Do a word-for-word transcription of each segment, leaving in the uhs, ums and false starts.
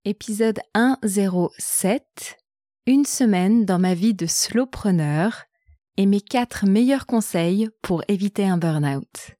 Épisode cent sept, une semaine dans ma vie de slowpreneur et mes quatre meilleurs conseils pour éviter un burn-out.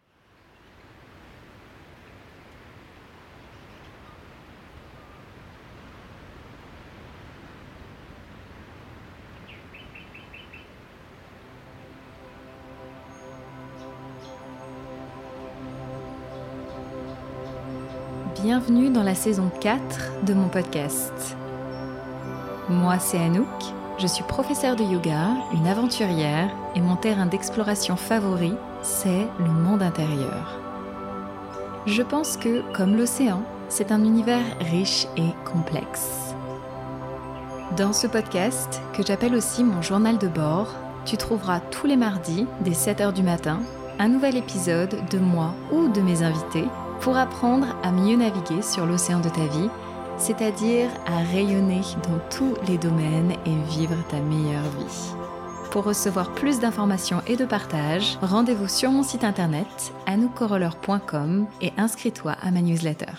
Bienvenue dans la saison quatre de mon podcast. Moi, c'est Anouk, je suis professeure de yoga, une aventurière et mon terrain d'exploration favori, c'est le monde intérieur. Je pense que, comme l'océan, c'est un univers riche et complexe. Dans ce podcast, que j'appelle aussi mon journal de bord, tu trouveras tous les mardis, dès sept heures du matin, un nouvel épisode de moi ou de mes invités pour apprendre à mieux naviguer sur l'océan de ta vie, c'est-à-dire à rayonner dans tous les domaines et vivre ta meilleure vie. Pour recevoir plus d'informations et de partage, rendez-vous sur mon site internet anouk coroller point com et inscris-toi à ma newsletter.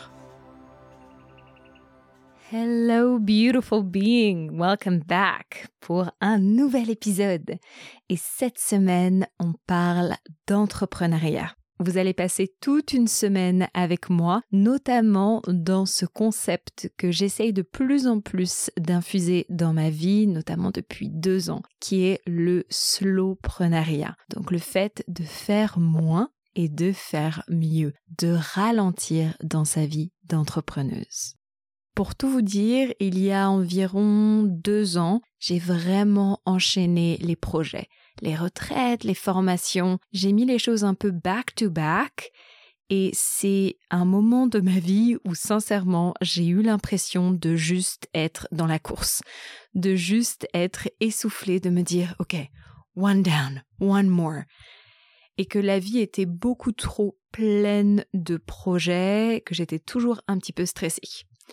Hello beautiful being, welcome back pour un nouvel épisode. Et cette semaine, on parle d'entrepreneuriat. Vous allez passer toute une semaine avec moi, notamment dans ce concept que j'essaye de plus en plus d'infuser dans ma vie, notamment depuis deux ans, qui est le slowprenariat. Donc le fait de faire moins et de faire mieux, de ralentir dans sa vie d'entrepreneuse. Pour tout vous dire, il y a environ deux ans, j'ai vraiment enchaîné les projets. Les retraites, les formations, j'ai mis les choses un peu back-to-back et c'est un moment de ma vie où sincèrement j'ai eu l'impression de juste être dans la course, de juste être essoufflée, de me dire « ok, one down, one more » et que la vie était beaucoup trop pleine de projets, que j'étais toujours un petit peu stressée.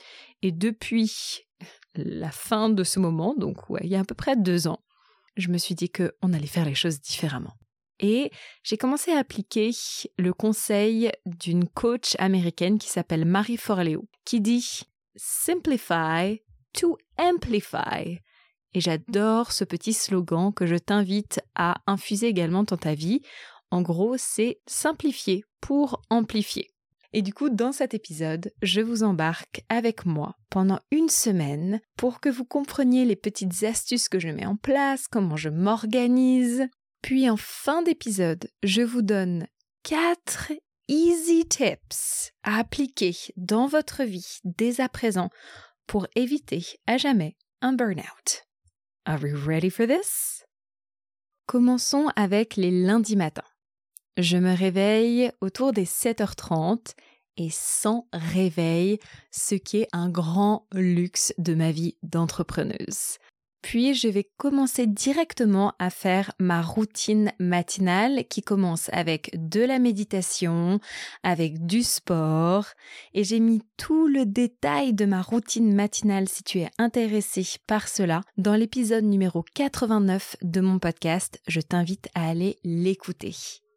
Et depuis la fin de ce moment, donc ouais, il y a à peu près deux ans, je me suis dit qu'on allait faire les choses différemment. Et j'ai commencé à appliquer le conseil d'une coach américaine qui s'appelle Marie Forleo, qui dit « Simplify to amplify ». Et j'adore ce petit slogan que je t'invite à infuser également dans ta vie. En gros, c'est simplifier pour amplifier. Et du coup, dans cet épisode, je vous embarque avec moi pendant une semaine pour que vous compreniez les petites astuces que je mets en place, comment je m'organise. Puis en fin d'épisode, je vous donne quatre easy tips à appliquer dans votre vie dès à présent pour éviter à jamais un burn-out. Are we ready for this? Commençons avec les lundis matins. Je me réveille autour des sept heures trente et sans réveil, ce qui est un grand luxe de ma vie d'entrepreneuse. Puis je vais commencer directement à faire ma routine matinale qui commence avec de la méditation, avec du sport et j'ai mis tout le détail de ma routine matinale si tu es intéressé par cela dans l'épisode numéro quatre-vingt-neuf de mon podcast. Je t'invite à aller l'écouter.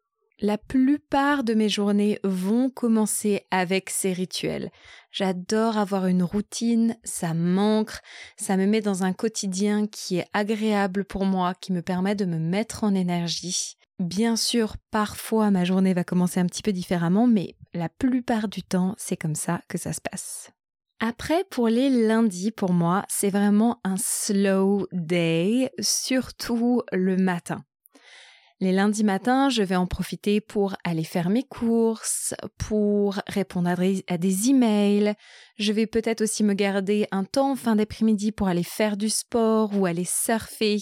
La plupart de mes journées vont commencer avec ces rituels. J'adore avoir une routine, ça m'ancre, ça me met dans un quotidien qui est agréable pour moi, qui me permet de me mettre en énergie. Bien sûr, parfois ma journée va commencer un petit peu différemment, mais la plupart du temps, c'est comme ça que ça se passe. Après, pour les lundis, pour moi, c'est vraiment un slow day, surtout le matin. Les lundis matins, je vais en profiter pour aller faire mes courses, pour répondre à des, à des emails. Je vais peut-être aussi me garder un temps en fin d'après-midi pour aller faire du sport ou aller surfer.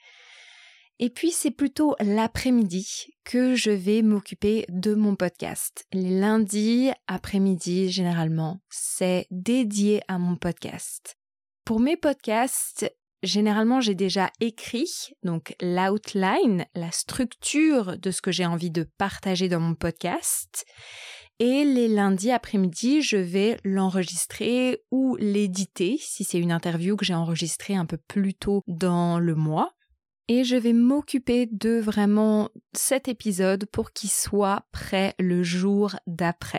Et puis, c'est plutôt l'après-midi que je vais m'occuper de mon podcast. Les lundis après-midi, généralement, c'est dédié à mon podcast. Pour mes podcasts, généralement, j'ai déjà écrit, donc l'outline, la structure de ce que j'ai envie de partager dans mon podcast. Et les lundis après-midi, je vais l'enregistrer ou l'éditer, si c'est une interview que j'ai enregistrée un peu plus tôt dans le mois. Et je vais m'occuper de vraiment cet épisode pour qu'il soit prêt le jour d'après.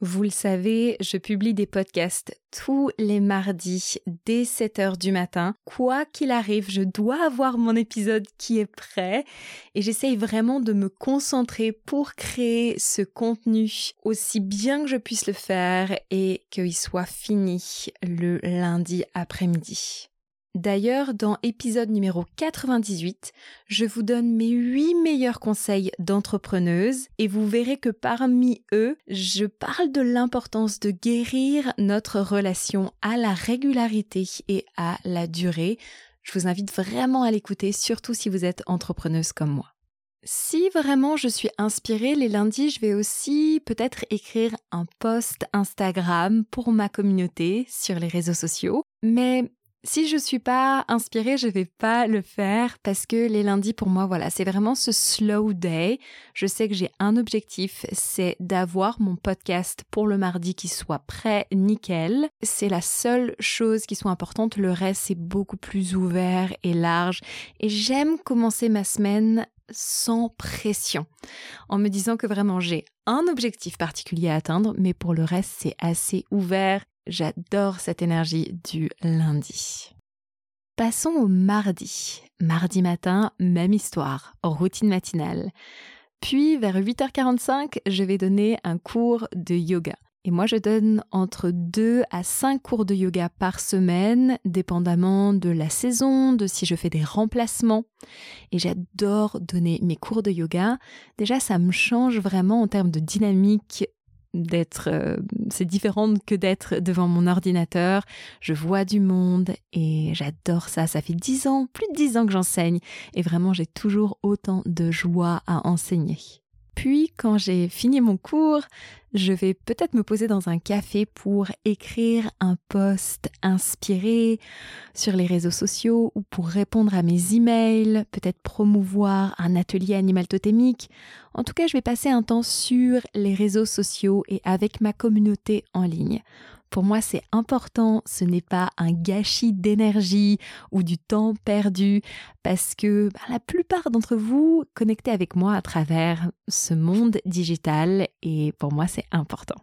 Vous le savez, je publie des podcasts tous les mardis dès sept heures du matin. Quoi qu'il arrive, je dois avoir mon épisode qui est prêt et j'essaye vraiment de me concentrer pour créer ce contenu aussi bien que je puisse le faire et qu'il soit fini le lundi après-midi. D'ailleurs, dans épisode numéro quatre-vingt-dix-huit, je vous donne mes huit meilleurs conseils d'entrepreneuse et vous verrez que parmi eux, je parle de l'importance de guérir notre relation à la régularité et à la durée. Je vous invite vraiment à l'écouter, surtout si vous êtes entrepreneuse comme moi. Si vraiment je suis inspirée, les lundis, je vais aussi peut-être écrire un post Instagram pour ma communauté sur les réseaux sociaux, mais si je suis pas inspirée, je vais pas le faire parce que les lundis pour moi, voilà, c'est vraiment ce slow day. Je sais que j'ai un objectif, c'est d'avoir mon podcast pour le mardi qui soit prêt, nickel. C'est la seule chose qui soit importante. Le reste, c'est beaucoup plus ouvert et large. Et j'aime commencer ma semaine sans pression, en me disant que vraiment j'ai un objectif particulier à atteindre, mais pour le reste, c'est assez ouvert. J'adore cette énergie du lundi. Passons au mardi. Mardi matin, même histoire, routine matinale. Puis vers huit heures quarante-cinq, je vais donner un cours de yoga. Et moi, je donne entre deux à cinq cours de yoga par semaine, dépendamment de la saison, de si je fais des remplacements. Et j'adore donner mes cours de yoga. Déjà, ça me change vraiment en termes de dynamique d'être, euh, c'est différent que d'être devant mon ordinateur. Je vois du monde et j'adore ça. Ça fait dix ans, plus de dix ans que j'enseigne et vraiment j'ai toujours autant de joie à enseigner. Puis, quand j'ai fini mon cours, je vais peut-être me poser dans un café pour écrire un post inspiré sur les réseaux sociaux ou pour répondre à mes emails, peut-être promouvoir un atelier animal totémique. En tout cas, je vais passer un temps sur les réseaux sociaux et avec ma communauté en ligne. Pour moi, c'est important, ce n'est pas un gâchis d'énergie ou du temps perdu parce que bah, la plupart d'entre vous connectez avec moi à travers ce monde digital et pour moi, c'est important.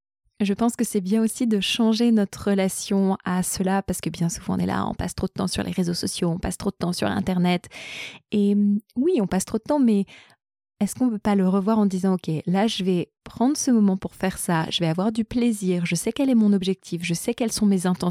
Je pense que c'est bien aussi de changer notre relation à cela parce que bien souvent on est là, on passe trop de temps sur les réseaux sociaux, on passe trop de temps sur Internet et oui, on passe trop de temps mais est-ce qu'on ne peut pas le revoir en disant « Ok, là, je vais prendre ce moment pour faire ça, je vais avoir du plaisir, je sais quel est mon objectif, je sais quelles sont mes intentions. »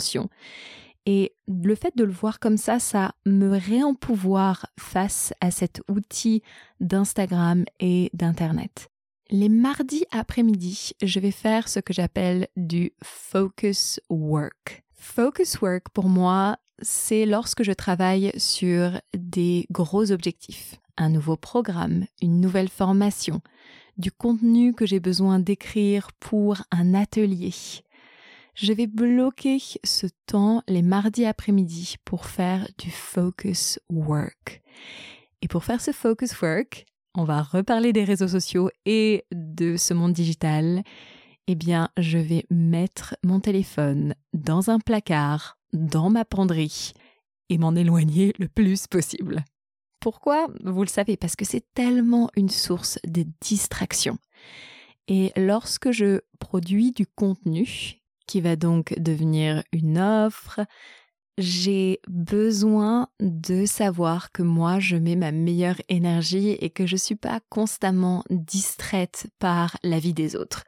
Et le fait de le voir comme ça, ça me réempouvoir face à cet outil d'Instagram et d'Internet. Les mardis après-midi, je vais faire ce que j'appelle du focus work. Focus work, pour moi, c'est lorsque je travaille sur des gros objectifs. Un nouveau programme, une nouvelle formation, du contenu que j'ai besoin d'écrire pour un atelier. Je vais bloquer ce temps les mardis après-midi pour faire du focus work. Et pour faire ce focus work, on va reparler des réseaux sociaux et de ce monde digital. Eh bien, je vais mettre mon téléphone dans un placard, dans ma penderie et m'en éloigner le plus possible. Pourquoi ? Vous le savez, parce que c'est tellement une source de distraction. Et lorsque je produis du contenu, qui va donc devenir une offre, j'ai besoin de savoir que moi, je mets ma meilleure énergie et que je ne suis pas constamment distraite par la vie des autres.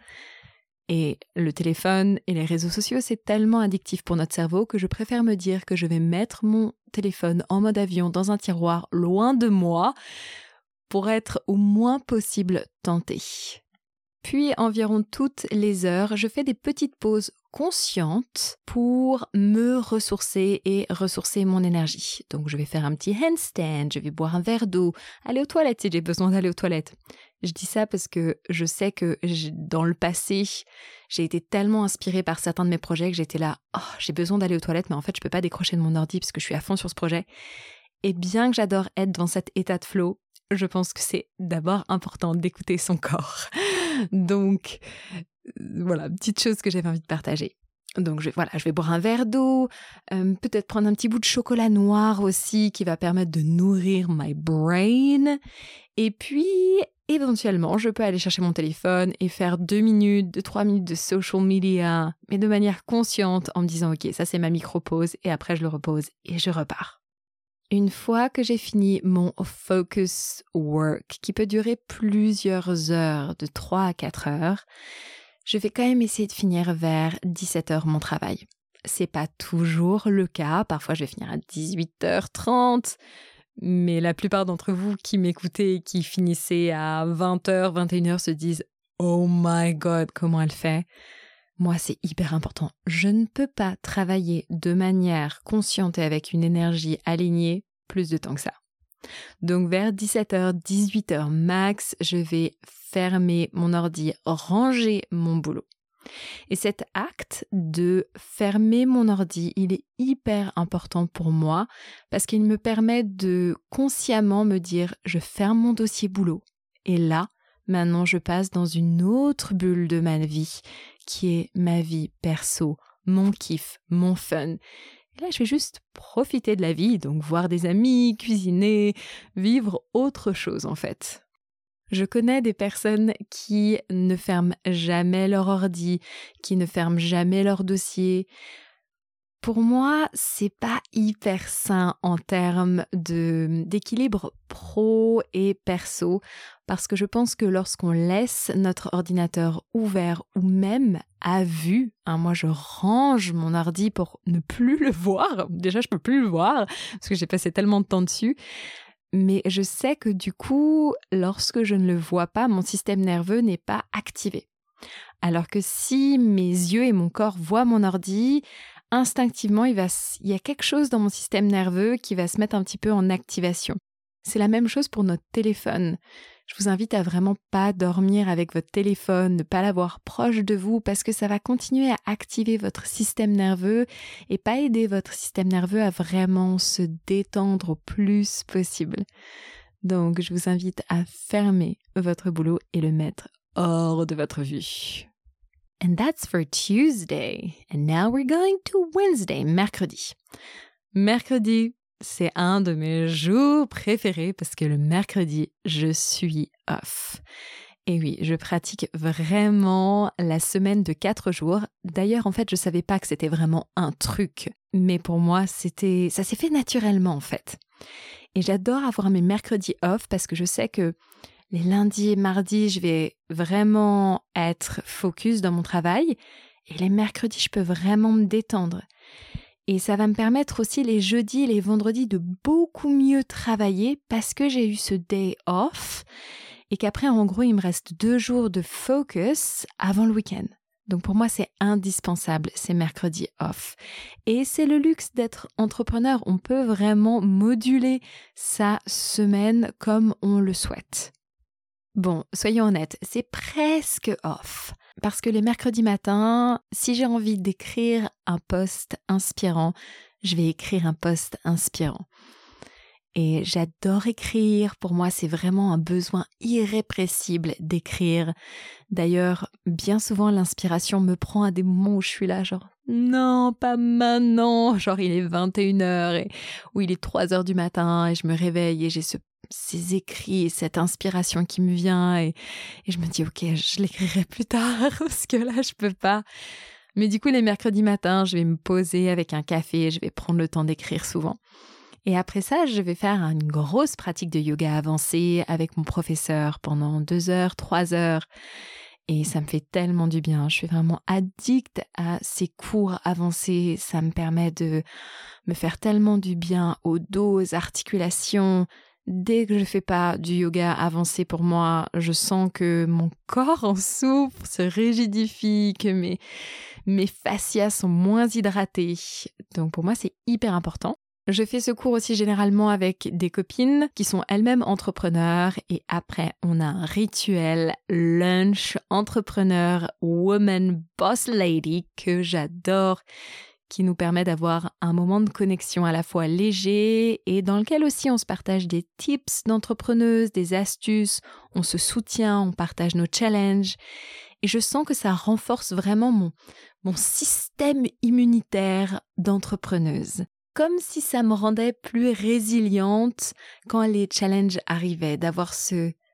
Et le téléphone et les réseaux sociaux, c'est tellement addictif pour notre cerveau que je préfère me dire que je vais mettre mon téléphone en mode avion dans un tiroir loin de moi pour être au moins possible tentée. Puis, environ toutes les heures, je fais des petites pauses conscientes pour me ressourcer et ressourcer mon énergie. Donc, je vais faire un petit handstand, je vais boire un verre d'eau, aller aux toilettes si j'ai besoin d'aller aux toilettes. Je dis ça parce que je sais que dans le passé, j'ai été tellement inspirée par certains de mes projets que j'étais là, oh, j'ai besoin d'aller aux toilettes, mais en fait, je peux pas décrocher de mon ordi parce que je suis à fond sur ce projet. Et bien que j'adore être dans cet état de flow, je pense que c'est d'abord important d'écouter son corps. Donc, voilà, petite chose que j'avais envie de partager. Donc, je, voilà, je vais boire un verre d'eau, euh, peut-être prendre un petit bout de chocolat noir aussi qui va permettre de nourrir my brain. Et puis, éventuellement, je peux aller chercher mon téléphone et faire deux minutes, deux, trois minutes de social media, mais de manière consciente en me disant « Ok, ça c'est ma micro-pause » et après je le repose et je repars. Une fois que j'ai fini mon focus work, qui peut durer plusieurs heures, de trois à quatre heures, je vais quand même essayer de finir vers dix-sept heures mon travail. C'est pas toujours le cas, parfois je vais finir à dix-huit heures trente, mais la plupart d'entre vous qui m'écoutez et qui finissez à vingt heures, vingt et une heures se disent « Oh my God, comment elle fait ?» Moi, c'est hyper important. Je ne peux pas travailler de manière consciente et avec une énergie alignée plus de temps que ça. Donc, vers dix-sept heures, dix-huit heures max, je vais fermer mon ordi, ranger mon boulot. Et cet acte de fermer mon ordi, il est hyper important pour moi parce qu'il me permet de consciemment me dire « je ferme mon dossier boulot » et là, maintenant, je passe dans une autre bulle de ma vie qui est ma vie perso, mon kiff, mon fun. Et là, je vais juste profiter de la vie, donc voir des amis, cuisiner, vivre autre chose en fait. Je connais des personnes qui ne ferment jamais leur ordi, qui ne ferment jamais leur dossier. Pour moi, c'est pas hyper sain en termes de, d'équilibre pro et perso, parce que je pense que lorsqu'on laisse notre ordinateur ouvert ou même à vue, hein, moi je range mon ordi pour ne plus le voir, déjà je peux plus le voir parce que j'ai passé tellement de temps dessus, mais je sais que du coup, lorsque je ne le vois pas, mon système nerveux n'est pas activé. Alors que si mes yeux et mon corps voient mon ordi, instinctivement, il, va, il y a quelque chose dans mon système nerveux qui va se mettre un petit peu en activation. C'est la même chose pour notre téléphone. Je vous invite à vraiment pas dormir avec votre téléphone, ne pas l'avoir proche de vous parce que ça va continuer à activer votre système nerveux et pas aider votre système nerveux à vraiment se détendre au plus possible. Donc, je vous invite à fermer votre boulot et le mettre hors de votre vue. And that's for Tuesday. And now we're going to Wednesday, mercredi. Mercredi, c'est un de mes jours préférés parce que le mercredi, je suis off. Et oui, je pratique vraiment la semaine de quatre jours. D'ailleurs, en fait, je savais pas que c'était vraiment un truc. Mais pour moi, c'était, ça s'est fait naturellement, en fait. Et j'adore avoir mes mercredis off parce que je sais que les lundis et mardis, je vais vraiment être focus dans mon travail. Et les mercredis, je peux vraiment me détendre. Et ça va me permettre aussi les jeudis et les vendredis de beaucoup mieux travailler parce que j'ai eu ce day off et qu'après, en gros, il me reste deux jours de focus avant le week-end. Donc pour moi, c'est indispensable, ces mercredis off. Et c'est le luxe d'être entrepreneur. On peut vraiment moduler sa semaine comme on le souhaite. Bon, soyons honnêtes, c'est presque off. Parce que les mercredis matins, si j'ai envie d'écrire un post inspirant, je vais écrire un post inspirant. Et j'adore écrire. Pour moi, c'est vraiment un besoin irrépressible d'écrire. D'ailleurs, bien souvent, l'inspiration me prend à des moments où je suis là, genre « Non, pas maintenant !» Genre, il est vingt et une heures et, ou il est trois heures du matin et je me réveille et j'ai ce, ces écrits et cette inspiration qui me vient et, et je me dis « Ok, je l'écrirai plus tard parce que là, je peux pas. » Mais du coup, les mercredis matins, je vais me poser avec un café et je vais prendre le temps d'écrire souvent. Et après ça, je vais faire une grosse pratique de yoga avancé avec mon professeur pendant deux heures, trois heures. Et ça me fait tellement du bien. Je suis vraiment addict à ces cours avancés. Ça me permet de me faire tellement du bien au dos, aux articulations. Dès que je fais pas du yoga avancé pour moi, je sens que mon corps en souffre, se rigidifie, que mes, mes fascias sont moins hydratés. Donc pour moi, c'est hyper important. Je fais ce cours aussi généralement avec des copines qui sont elles-mêmes entrepreneurs et après on a un rituel lunch entrepreneur woman boss lady que j'adore, qui nous permet d'avoir un moment de connexion à la fois léger et dans lequel aussi on se partage des tips d'entrepreneuse, des astuces, on se soutient, on partage nos challenges et je sens que ça renforce vraiment mon, mon système immunitaire d'entrepreneuse. Comme si ça me rendait plus résiliente quand les challenges arrivaient, d'avoir ce,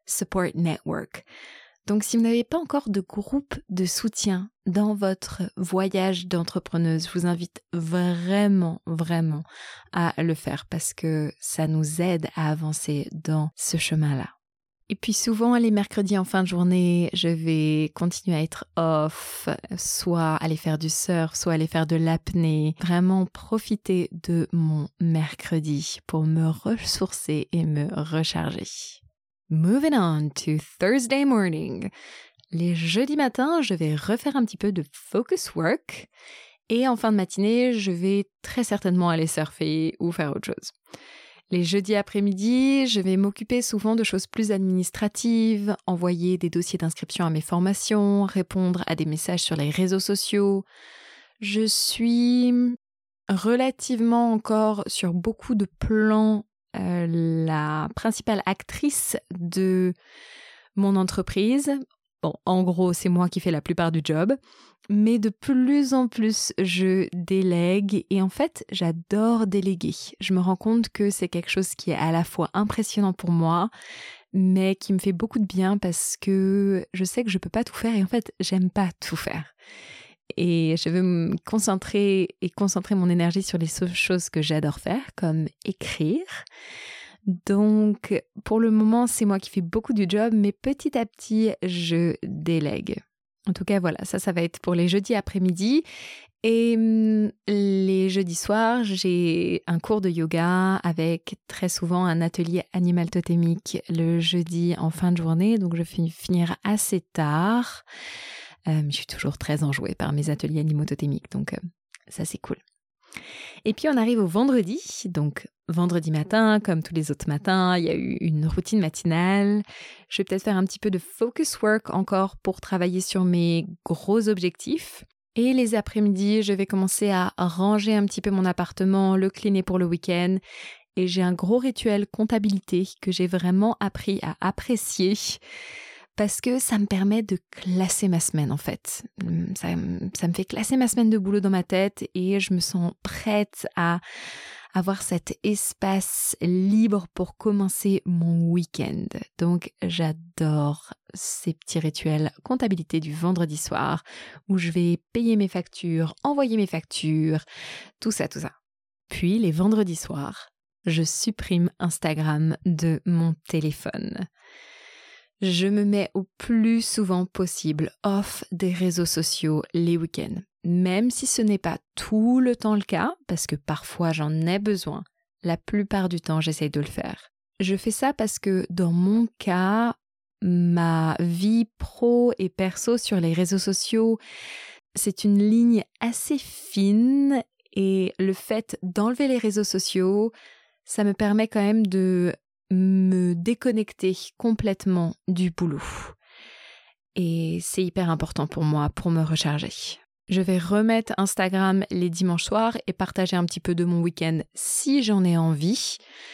support network. Donc, si vous n'avez pas encore de groupe de soutien dans votre voyage d'entrepreneuse, je vous invite vraiment, vraiment à le faire parce que ça nous aide à avancer dans ce chemin-là. Et puis souvent, les mercredis en fin de journée, je vais continuer à être off, soit aller faire du surf, soit aller faire de l'apnée. Vraiment profiter de mon mercredi pour me ressourcer et me recharger. Moving on to Thursday morning. Les jeudis matins, je vais refaire un petit peu de focus work et en fin de matinée, je vais très certainement aller surfer ou faire autre chose. Les jeudis après-midi, je vais m'occuper souvent de choses plus administratives, envoyer des dossiers d'inscription à mes formations, répondre à des messages sur les réseaux sociaux. Je suis relativement encore sur beaucoup de plans Euh, la principale actrice de mon entreprise. Bon, en gros, c'est moi qui fais la plupart du job, mais de plus en plus, je délègue et en fait, j'adore déléguer. Je me rends compte que c'est quelque chose qui est à la fois impressionnant pour moi, mais qui me fait beaucoup de bien parce que je sais que je peux pas tout faire et en fait, j'aime pas tout faire. Et je veux me concentrer et concentrer mon énergie sur les choses que j'adore faire, comme écrire. Donc, pour le moment, c'est moi qui fais beaucoup du job, mais petit à petit, je délègue. En tout cas, voilà, ça, ça va être pour les jeudis après-midi. Et les jeudis soirs, j'ai un cours de yoga avec très souvent un atelier animal totémique le jeudi en fin de journée. Donc, je finis finir assez tard. Euh, je suis toujours très enjouée par mes ateliers animaux totémiques, donc euh, ça c'est cool. Et puis on arrive au vendredi, donc vendredi matin, comme tous les autres matins, il y a eu une routine matinale. Je vais peut-être faire un petit peu de focus work encore pour travailler sur mes gros objectifs. Et les après-midi, je vais commencer à ranger un petit peu mon appartement, le cleaner pour le week-end. Et j'ai un gros rituel comptabilité que j'ai vraiment appris à apprécier. Parce que ça me permet de classer ma semaine en fait. Ça, ça me fait classer ma semaine de boulot dans ma tête et je me sens prête à avoir cet espace libre pour commencer mon week-end. Donc j'adore ces petits rituels comptabilité du vendredi soir où je vais payer mes factures, envoyer mes factures, tout ça, tout ça. Puis les vendredis soirs, je supprime Instagram de mon téléphone. Je me mets au plus souvent possible off des réseaux sociaux les week-ends, même si ce n'est pas tout le temps le cas, parce que parfois j'en ai besoin. La plupart du temps, j'essaie de le faire. Je fais ça parce que dans mon cas, ma vie pro et perso sur les réseaux sociaux, c'est une ligne assez fine et le fait d'enlever les réseaux sociaux, ça me permet quand même de me déconnecter complètement du boulot. Et c'est hyper important pour moi pour me recharger. Je vais remettre Instagram les dimanches soirs et partager un petit peu de mon week-end si j'en ai envie.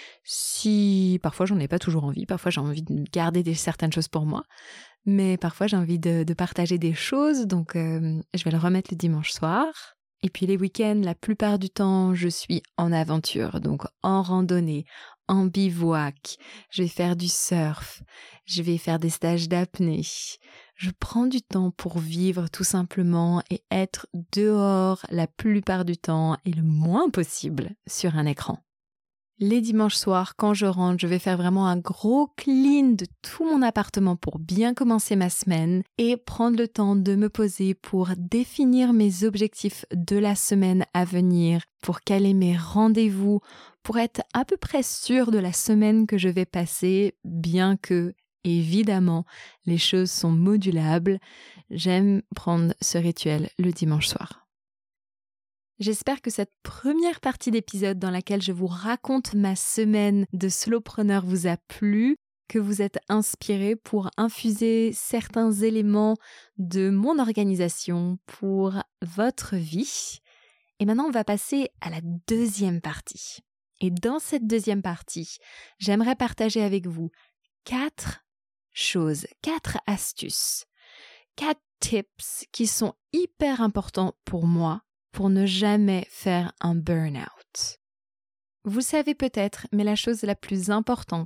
Si parfois j'en ai pas toujours envie, parfois j'ai envie de garder des, certaines choses pour moi, mais parfois j'ai envie de, de partager des choses, donc euh, je vais le remettre le dimanche soir. Et puis les week-ends, la plupart du temps, je suis en aventure, donc en randonnée, en bivouac, je vais faire du surf, je vais faire des stages d'apnée. Je prends du temps pour vivre tout simplement et être dehors la plupart du temps et le moins possible sur un écran. Les dimanches soirs, quand je rentre, je vais faire vraiment un gros clean de tout mon appartement pour bien commencer ma semaine et prendre le temps de me poser pour définir mes objectifs de la semaine à venir, pour caler mes rendez-vous, pour être à peu près sûre de la semaine que je vais passer, bien que, évidemment, les choses sont modulables. J'aime prendre ce rituel le dimanche soir. J'espère que cette première partie d'épisode dans laquelle je vous raconte ma semaine de slowpreneur vous a plu, que vous êtes inspiré pour infuser certains éléments de mon organisation pour votre vie. Et maintenant, on va passer à la deuxième partie. Et dans cette deuxième partie, j'aimerais partager avec vous quatre choses, quatre astuces, quatre tips qui sont hyper importants pour moi pour ne jamais faire un burn-out. Vous savez peut-être, mais la chose la plus importante,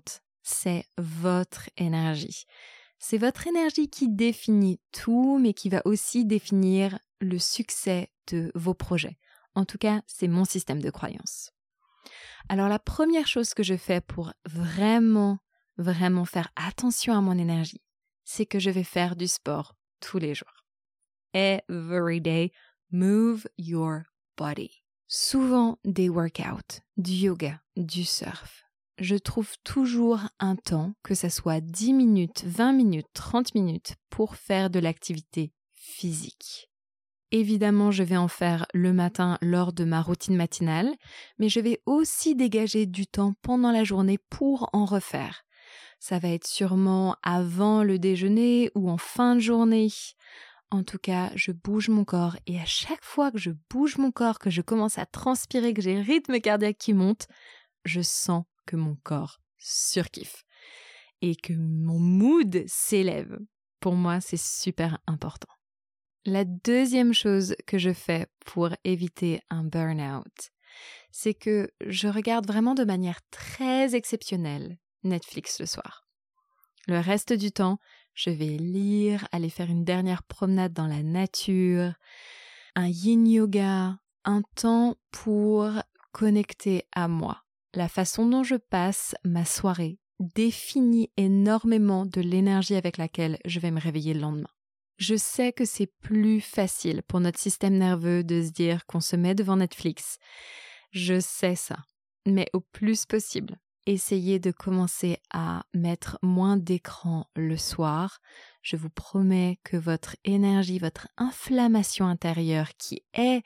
c'est votre énergie. C'est votre énergie qui définit tout, mais qui va aussi définir le succès de vos projets. En tout cas, c'est mon système de croyance. Alors la première chose que je fais pour vraiment, vraiment faire attention à mon énergie, c'est que je vais faire du sport tous les jours. Every day, move your body. Souvent des workouts, du yoga, du surf. Je trouve toujours un temps, que ce soit dix minutes, vingt minutes, trente minutes, pour faire de l'activité physique. Évidemment, je vais en faire le matin lors de ma routine matinale, mais je vais aussi dégager du temps pendant la journée pour en refaire. Ça va être sûrement avant le déjeuner ou en fin de journée. En tout cas, je bouge mon corps et à chaque fois que je bouge mon corps, que je commence à transpirer, que j'ai le rythme cardiaque qui monte, je sens que mon corps surkiffe et que mon mood s'élève. Pour moi, c'est super important. La deuxième chose que je fais pour éviter un burn-out, c'est que je regarde vraiment de manière très exceptionnelle Netflix le soir. Le reste du temps, je vais lire, aller faire une dernière promenade dans la nature, un yin yoga, un temps pour connecter à moi. La façon dont je passe ma soirée définit énormément de l'énergie avec laquelle je vais me réveiller le lendemain. Je sais que c'est plus facile pour notre système nerveux de se dire qu'on se met devant Netflix. Je sais ça, mais au plus possible, essayez de commencer à mettre moins d'écran le soir. Je vous promets que votre énergie, votre inflammation intérieure, qui est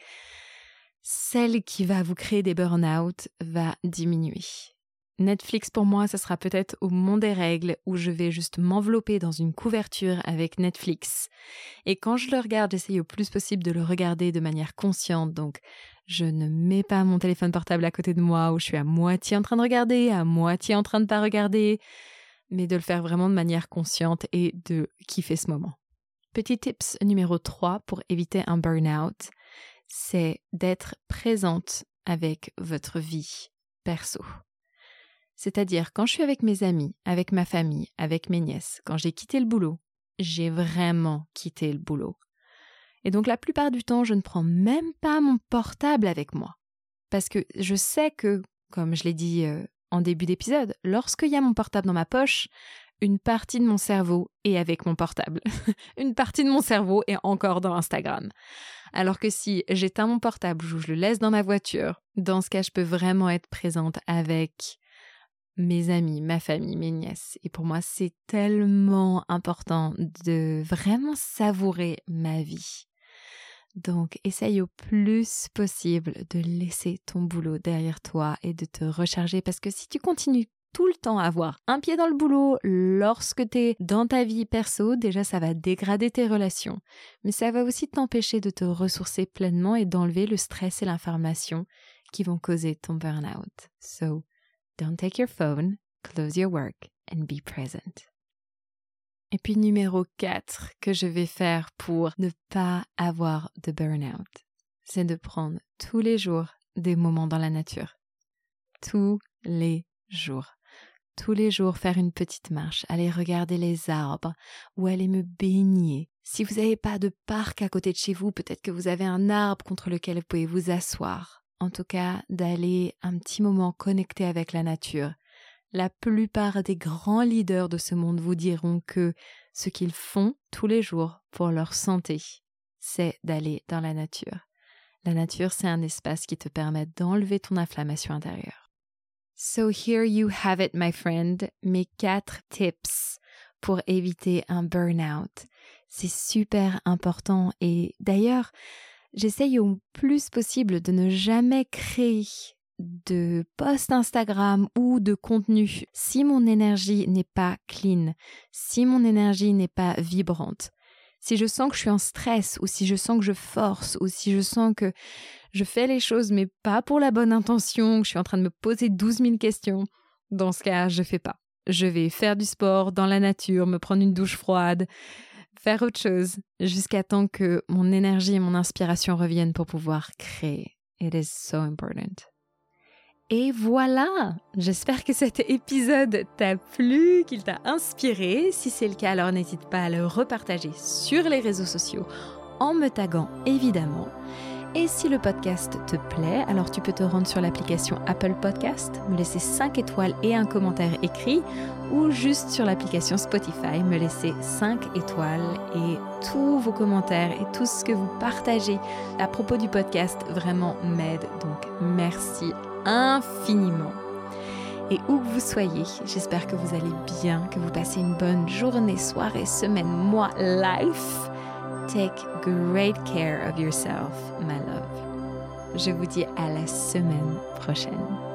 celle qui va vous créer des burn-out, va diminuer. Netflix pour moi, ça sera peut-être au moment des règles où je vais juste m'envelopper dans une couverture avec Netflix. Et quand je le regarde, j'essaye au plus possible de le regarder de manière consciente. Donc, je ne mets pas mon téléphone portable à côté de moi où je suis à moitié en train de regarder, à moitié en train de pas regarder, mais de le faire vraiment de manière consciente et de kiffer ce moment. Petit tips numéro trois pour éviter un burn-out, c'est d'être présente avec votre vie perso. C'est-à-dire, quand je suis avec mes amis, avec ma famille, avec mes nièces, quand j'ai quitté le boulot, j'ai vraiment quitté le boulot. Et donc, la plupart du temps, je ne prends même pas mon portable avec moi. Parce que je sais que, comme je l'ai dit euh, en début d'épisode, lorsqu'il y a mon portable dans ma poche, une partie de mon cerveau est avec mon portable. Une partie de mon cerveau est encore dans Instagram. Alors que si j'éteins mon portable ou je le laisse dans ma voiture, dans ce cas, je peux vraiment être présente avec mes amis, ma famille, mes nièces. Et pour moi, c'est tellement important de vraiment savourer ma vie. Donc, essaye au plus possible de laisser ton boulot derrière toi et de te recharger parce que si tu continues tout le temps à avoir un pied dans le boulot lorsque tu es dans ta vie perso, déjà ça va dégrader tes relations. Mais ça va aussi t'empêcher de te ressourcer pleinement et d'enlever le stress et l'information qui vont causer ton burn-out. So, don't take your phone, close your work and be present. Et puis numéro quatre que je vais faire pour ne pas avoir de burn-out, c'est de prendre tous les jours des moments dans la nature. Tous les jours. Tous les jours faire une petite marche, aller regarder les arbres ou aller me baigner. Si vous n'avez pas de parc à côté de chez vous, peut-être que vous avez un arbre contre lequel vous pouvez vous asseoir. En tout cas, d'aller un petit moment connecter avec la nature. La plupart des grands leaders de ce monde vous diront que ce qu'ils font tous les jours pour leur santé, c'est d'aller dans la nature. La nature, c'est un espace qui te permet d'enlever ton inflammation intérieure. So here you have it, my friend, mes quatre tips pour éviter un burn-out. C'est super important et d'ailleurs, j'essaye au plus possible de ne jamais créer de post Instagram ou de contenu si mon énergie n'est pas clean, si mon énergie n'est pas vibrante. Si je sens que je suis en stress ou si je sens que je force ou si je sens que je fais les choses mais pas pour la bonne intention, que je suis en train de me poser douze mille questions, dans ce cas, je fais pas. Je vais faire du sport dans la nature, me prendre une douche froide, faire autre chose jusqu'à temps que mon énergie et mon inspiration reviennent pour pouvoir créer. It is so important. Et voilà, j'espère que cet épisode t'a plu, qu'il t'a inspiré. Si c'est le cas, alors n'hésite pas à le repartager sur les réseaux sociaux en me taguant évidemment. Et si le podcast te plaît, alors tu peux te rendre sur l'application Apple Podcast, me laisser cinq étoiles et un commentaire écrit, ou juste sur l'application Spotify, me laisser cinq étoiles et tous vos commentaires et tout ce que vous partagez à propos du podcast vraiment m'aide. Donc merci infiniment. Et où que vous soyez, j'espère que vous allez bien, que vous passez une bonne journée, soirée, semaine, mois, life. Take great care of yourself, my love. Je vous dis à la semaine prochaine.